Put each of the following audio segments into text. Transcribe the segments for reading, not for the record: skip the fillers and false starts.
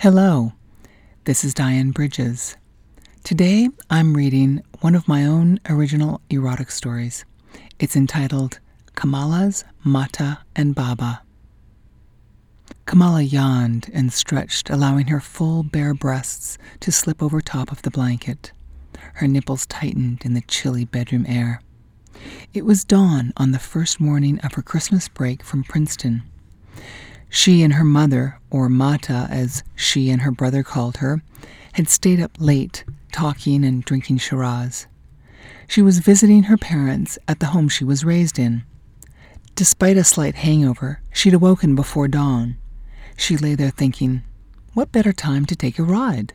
Hello, this is Diane Bridges. Today I'm reading one of my own original erotic stories. It's entitled Kamala's Mata and Baba. Kamala yawned and stretched, allowing her full bare breasts to slip over top of the blanket. Her nipples tightened in the chilly bedroom air. It was dawn on the first morning of her Christmas break from Princeton. She and her mother, or Mata as she and her brother called her, had stayed up late, talking and drinking Shiraz. She was visiting her parents at the home she was raised in. Despite a slight hangover, she'd awoken before dawn. She lay there thinking, what better time to take a ride?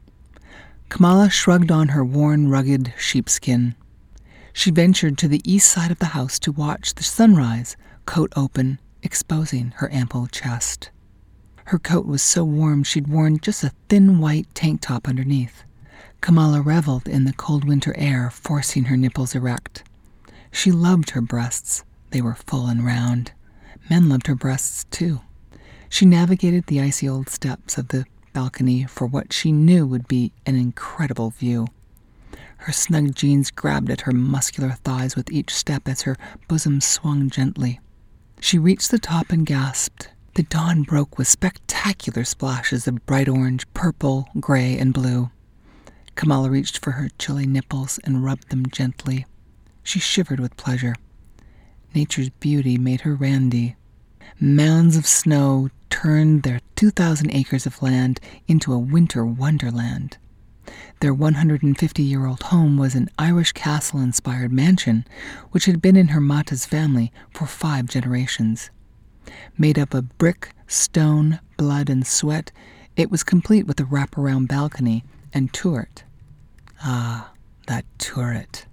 Kamala shrugged on her worn, rugged sheepskin. She ventured to the east side of the house to watch the sunrise, coat open, exposing her ample chest. Her coat was so warm she'd worn just a thin white tank top underneath. Kamala reveled in the cold winter air, forcing her nipples erect. She loved her breasts. They were full and round. Men loved her breasts, too. She navigated the icy old steps of the balcony for what she knew would be an incredible view. Her snug jeans grabbed at her muscular thighs with each step as her bosom swung gently. She reached the top and gasped. The dawn broke with spectacular splashes of bright orange, purple, gray, and blue. Kamala reached for her chilly nipples and rubbed them gently. She shivered with pleasure. Nature's beauty made her randy. Mounds of snow turned their 2,000 acres of land into a winter wonderland. Their 150-year-old home was an Irish castle-inspired mansion, which had been in her Mata's family for 5 generations. Made up of brick, stone, blood, and sweat, it was complete with a wraparound balcony and turret. Ah, that turret.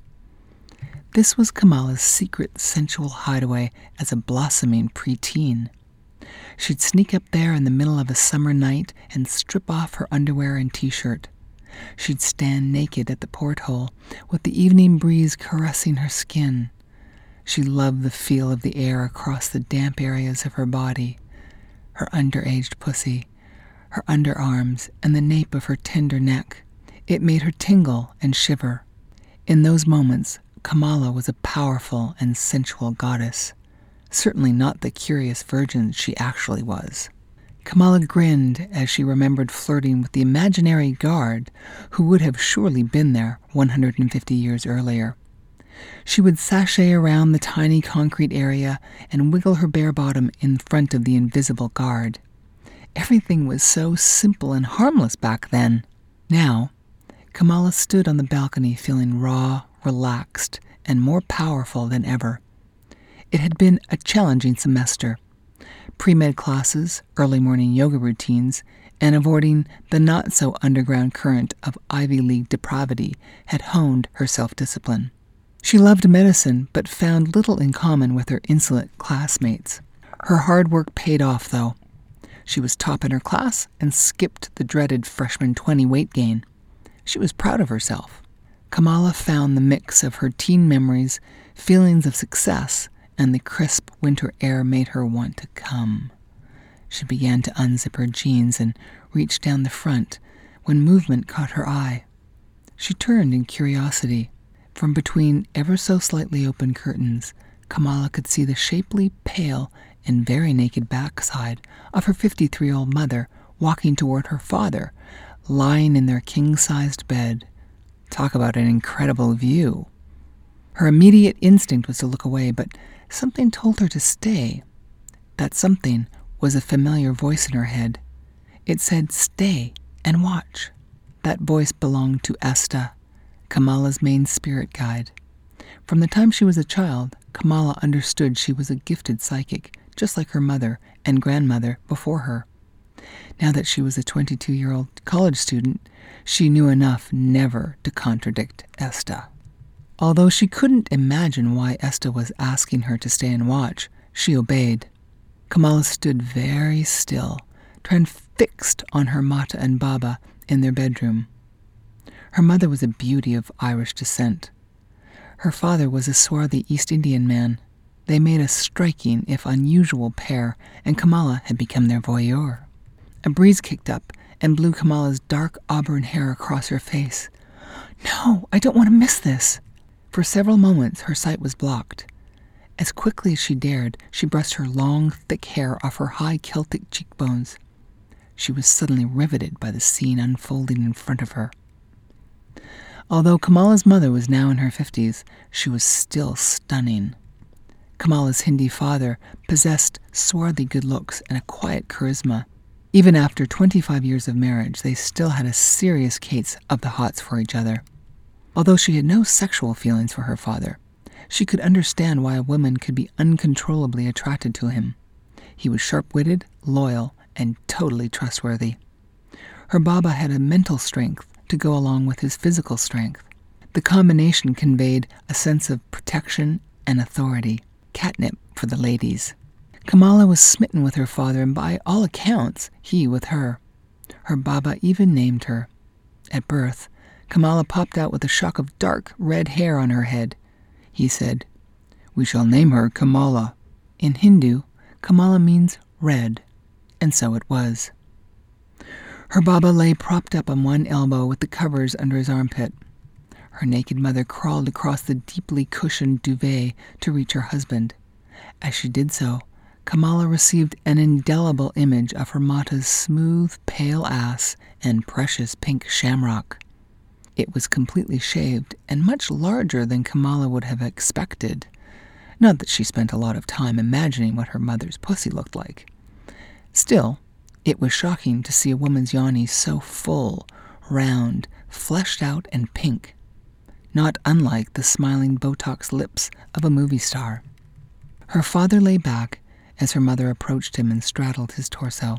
This was Kamala's secret sensual hideaway as a blossoming preteen. She'd sneak up there in the middle of a summer night and strip off her underwear and t-shirt. She'd stand naked at the porthole, with the evening breeze caressing her skin. She loved the feel of the air across the damp areas of her body, her underaged pussy, her underarms, and the nape of her tender neck. It made her tingle and shiver. In those moments, Kamala was a powerful and sensual goddess, certainly not the curious virgin she actually was. Kamala grinned as she remembered flirting with the imaginary guard who would have surely been there 150 years earlier. She would sashay around the tiny concrete area and wiggle her bare bottom in front of the invisible guard. Everything was so simple and harmless back then. Now, Kamala stood on the balcony feeling raw, relaxed, and more powerful than ever. It had been a challenging semester. Pre-med classes, early morning yoga routines, and avoiding the not-so-underground current of Ivy League depravity had honed her self-discipline. She loved medicine, but found little in common with her insolent classmates. Her hard work paid off, though. She was top in her class and skipped the dreaded freshman 20 weight gain. She was proud of herself. Kamala found the mix of her teen memories, feelings of success, and the crisp winter air made her want to come. She began to unzip her jeans and reach down the front when movement caught her eye. She turned in curiosity. From between ever so slightly open curtains, Kamala could see the shapely, pale, and very naked backside of her 53-year-old mother walking toward her father, lying in their king-sized bed. Talk about an incredible view. Her immediate instinct was to look away, but something told her to stay. That something was a familiar voice in her head. It said, "Stay and watch." That voice belonged to Esta, Kamala's main spirit guide. From the time she was a child, Kamala understood she was a gifted psychic, just like her mother and grandmother before her. Now that she was a 22-year-old college student, she knew enough never to contradict Esta. Although she couldn't imagine why Esta was asking her to stay and watch, she obeyed. Kamala stood very still, transfixed on her Mata and Baba in their bedroom. Her mother was a beauty of Irish descent. Her father was a swarthy East Indian man. They made a striking, if unusual, pair, and Kamala had become their voyeur. A breeze kicked up, and blew Kamala's dark auburn hair across her face. "No, I don't want to miss this." For several moments her sight was blocked. As quickly as she dared, she brushed her long, thick hair off her high Celtic cheekbones. She was suddenly riveted by the scene unfolding in front of her. Although Kamala's mother was now in her 50s, she was still stunning. Kamala's Hindi father possessed swarthy good looks and a quiet charisma. Even after 25 years of marriage, they still had a serious case of the hots for each other. Although she had no sexual feelings for her father, she could understand why a woman could be uncontrollably attracted to him. He was sharp-witted, loyal, and totally trustworthy. Her Baba had a mental strength to go along with his physical strength. The combination conveyed a sense of protection and authority, catnip for the ladies. Kamala was smitten with her father, and by all accounts, he with her. Her Baba even named her. At birth, Kamala popped out with a shock of dark, red hair on her head. He said, "We shall name her Kamala." In Hindu, Kamala means red, and so it was. Her Baba lay propped up on one elbow with the covers under his armpit. Her naked mother crawled across the deeply cushioned duvet to reach her husband. As she did so, Kamala received an indelible image of her Mata's smooth, pale ass and precious pink shamrock. It was completely shaved and much larger than Kamala would have expected. Not that she spent a lot of time imagining what her mother's pussy looked like. Still, it was shocking to see a woman's yoni so full, round, fleshed out, and pink, not unlike the smiling Botox lips of a movie star. Her father lay back as her mother approached him and straddled his torso.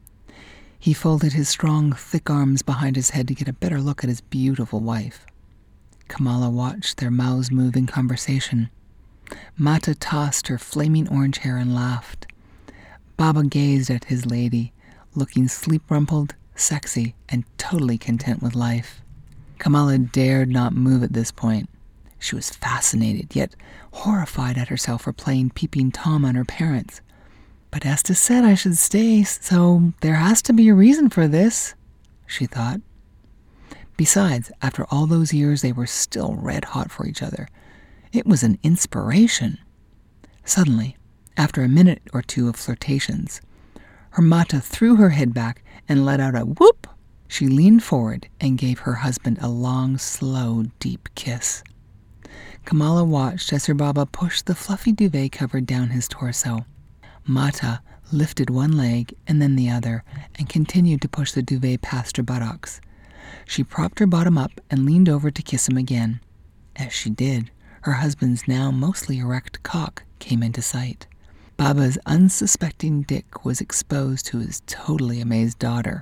He folded his strong, thick arms behind his head to get a better look at his beautiful wife. Kamala watched their mouths move in conversation. Mata tossed her flaming orange hair and laughed. Baba gazed at his lady, looking sleep-rumpled, sexy, and totally content with life. Kamala dared not move at this point. She was fascinated, yet horrified at herself for playing Peeping Tom on her parents. "But Estes said I should stay, so there has to be a reason for this," she thought. Besides, after all those years, they were still red-hot for each other. It was an inspiration. Suddenly, after a minute or two of flirtations, her Mata threw her head back and let out a whoop. She leaned forward and gave her husband a long, slow, deep kiss. Kamala watched as her Baba pushed the fluffy duvet cover down his torso. Mata lifted one leg and then the other and continued to push the duvet past her buttocks. She propped her bottom up and leaned over to kiss him again. As she did, her husband's now mostly erect cock came into sight. Baba's unsuspecting dick was exposed to his totally amazed daughter.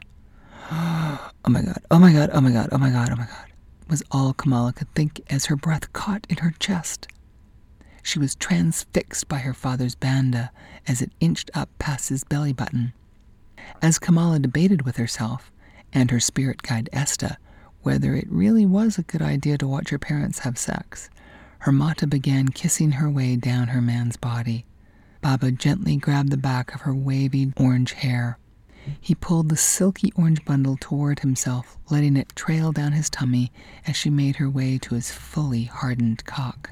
"Oh my God, oh my God, oh my God, oh my God, oh my God," was all Kamala could think as her breath caught in her chest. She was transfixed by her father's banda as it inched up past his belly button. As Kamala debated with herself and her spirit guide Esta whether it really was a good idea to watch her parents have sex, her Mata began kissing her way down her man's body. Baba gently grabbed the back of her wavy orange hair. He pulled the silky orange bundle toward himself, letting it trail down his tummy as she made her way to his fully hardened cock.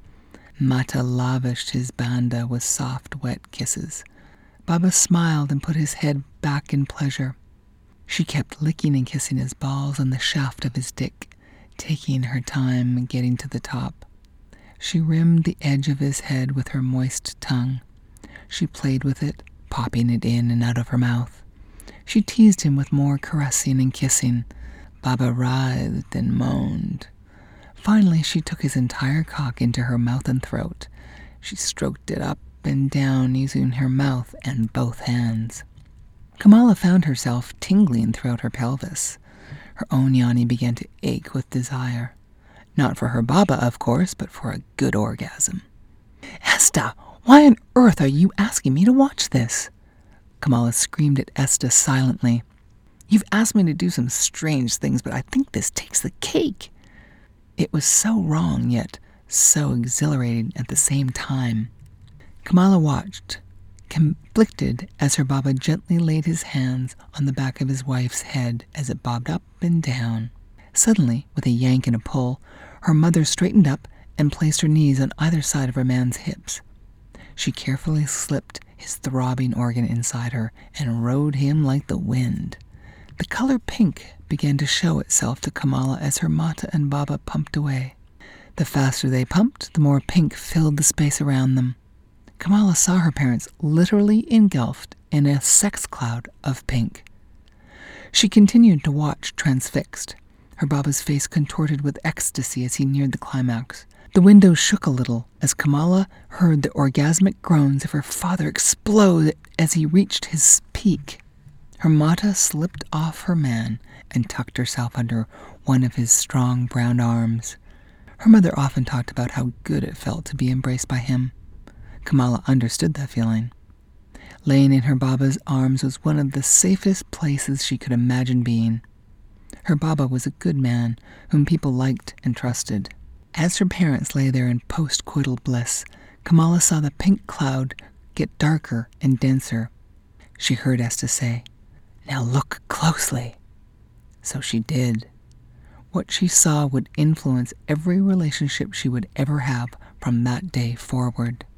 Mata lavished his banda with soft, wet kisses. Baba smiled and put his head back in pleasure. She kept licking and kissing his balls and the shaft of his dick, taking her time and getting to the top. She rimmed the edge of his head with her moist tongue. She played with it, popping it in and out of her mouth. She teased him with more caressing and kissing. Baba writhed and moaned. Finally, she took his entire cock into her mouth and throat. She stroked it up and down using her mouth and both hands. Kamala found herself tingling throughout her pelvis. Her own yoni began to ache with desire. Not for her Baba, of course, but for a good orgasm. "Esta, why on earth are you asking me to watch this?" Kamala screamed at Esta silently. "You've asked me to do some strange things, but I think this takes the cake." It was so wrong, yet so exhilarating at the same time. Kamala watched, conflicted as her Baba gently laid his hands on the back of his wife's head as it bobbed up and down. Suddenly, with a yank and a pull, her mother straightened up and placed her knees on either side of her man's hips. She carefully slipped his throbbing organ inside her and rode him like the wind. The color pink began to show itself to Kamala as her Mata and Baba pumped away. The faster they pumped, the more pink filled the space around them. Kamala saw her parents literally engulfed in a sex cloud of pink. She continued to watch transfixed, her Baba's face contorted with ecstasy as he neared the climax. The window shook a little as Kamala heard the orgasmic groans of her father explode as he reached his peak. Her Mata slipped off her man and tucked herself under one of his strong brown arms. Her mother often talked about how good it felt to be embraced by him. Kamala understood that feeling. Laying in her Baba's arms was one of the safest places she could imagine being. Her Baba was a good man whom people liked and trusted. As her parents lay there in post-coital bliss, Kamala saw the pink cloud get darker and denser. She heard Esther say, "Now look closely." So she did. What she saw would influence every relationship she would ever have from that day forward.